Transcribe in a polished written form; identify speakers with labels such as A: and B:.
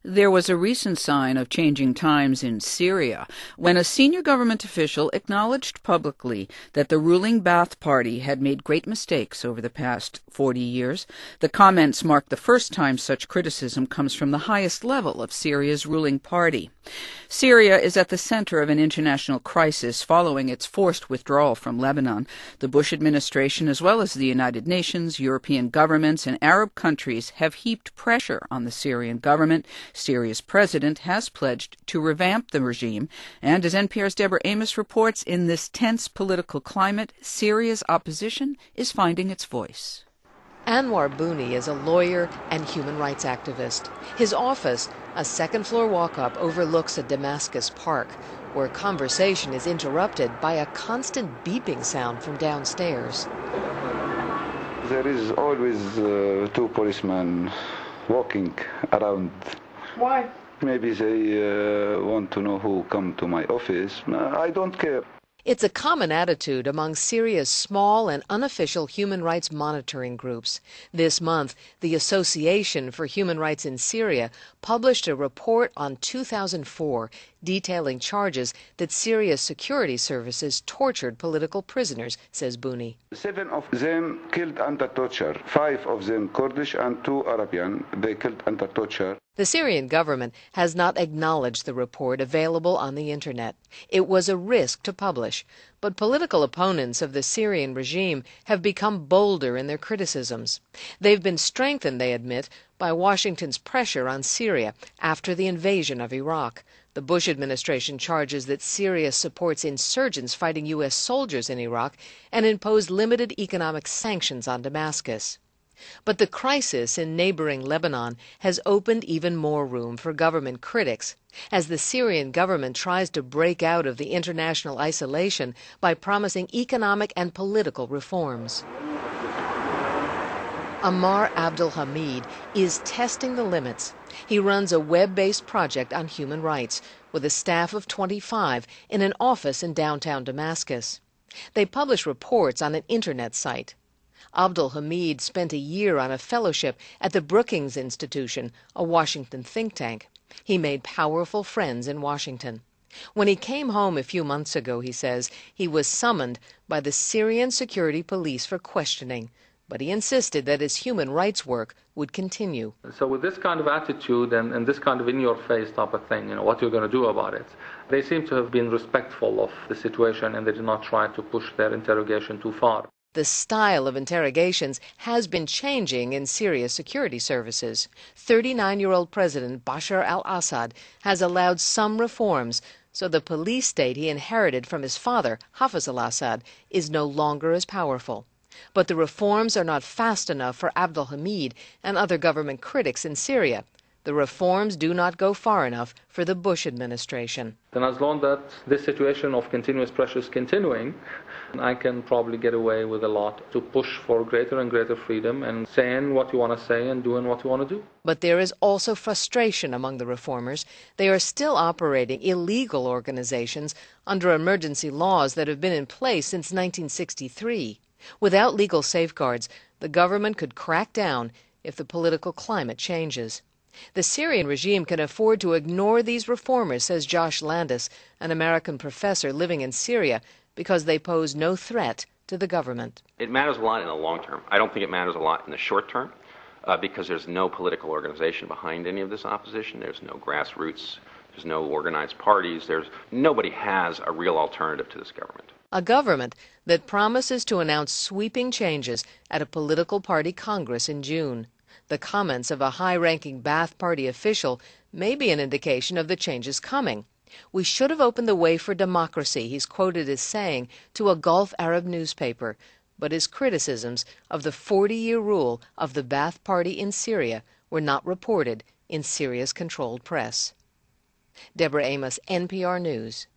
A: There was a recent sign of changing times in Syria when a senior government official acknowledged publicly that the ruling Ba'ath Party had made great mistakes over the past 40 years. The comments mark the first time such criticism comes from the highest level of Syria's ruling party. Syria is at the center of an international crisis following its forced withdrawal from Lebanon. The Bush administration, as well as the United Nations, European governments, and Arab countries have heaped pressure on the Syrian government. Syria's president has pledged to revamp the regime, and as NPR's Deborah Amos reports, in this tense political climate, Syria's opposition is finding its voice.
B: Anwar Bouni is a lawyer and human rights activist. His office, a second-floor walk-up, overlooks a Damascus park, where conversation is interrupted by a constant beeping sound from downstairs.
C: There is always two policemen walking around.
B: Why?
C: Maybe they want to know who come to my office. I don't care.
B: It's a common attitude among Syria's small and unofficial human rights monitoring groups. This month, the Association for Human Rights in Syria published a report on 2004 detailing charges that Syria's security services tortured political prisoners, says Bouni.
C: 7 of them killed under torture. 5 of them Kurdish and 2 Arabian. They killed under torture.
B: The Syrian government has not acknowledged the report available on the internet. It was a risk to publish, but political opponents of the Syrian regime have become bolder in their criticisms. They've been strengthened, they admit, by Washington's pressure on Syria after the invasion of Iraq. The Bush administration charges that Syria supports insurgents fighting U.S. soldiers in Iraq and imposed limited economic sanctions on Damascus. But the crisis in neighboring Lebanon has opened even more room for government critics as the Syrian government tries to break out of the international isolation by promising economic and political reforms. Ammar Abdulhamid is testing the limits. He runs a web-based project on human rights with a staff of 25 in an office in downtown Damascus. They publish reports on an internet site. Abdulhamid spent a year on a fellowship at the Brookings Institution, a Washington think tank. He made powerful friends in Washington. When he came home a few months ago, he says, he was summoned by the Syrian security police for questioning, but he insisted that his human rights work would continue.
D: So with this kind of attitude and this kind of in-your-face type of thing, what you're going to do about it, they seem to have been respectful of the situation and they did not try to push their interrogation too far.
B: The style of interrogations has been changing in Syria's security services. 39-year-old President Bashar al-Assad has allowed some reforms, so the police state he inherited from his father, Hafez al-Assad, is no longer as powerful. But the reforms are not fast enough for Abdulhamid and other government critics in Syria. The reforms do not go far enough for the Bush administration.
D: And as long as this situation of continuous pressure is continuing, I can probably get away with a lot to push for greater and greater freedom and saying what you want to say and doing what you want to do.
B: But there is also frustration among the reformers. They are still operating illegal organizations under emergency laws that have been in place since 1963. Without legal safeguards, the government could crack down if the political climate changes. The Syrian regime can afford to ignore these reformers, says Josh Landis, an American professor living in Syria, because they pose no threat to the government.
E: It matters a lot in the long term. I don't think it matters a lot in the short term because there's no political organization behind any of this opposition. There's no grassroots. There's no organized parties. Nobody has a real alternative to this government.
B: A government that promises to announce sweeping changes at a political party congress in June. The comments of a high-ranking Ba'ath Party official may be an indication of the changes coming. We should have opened the way for democracy, he's quoted as saying to a Gulf Arab newspaper, but his criticisms of the 40-year rule of the Ba'ath Party in Syria were not reported in Syria's controlled press. Deborah Amos, NPR News.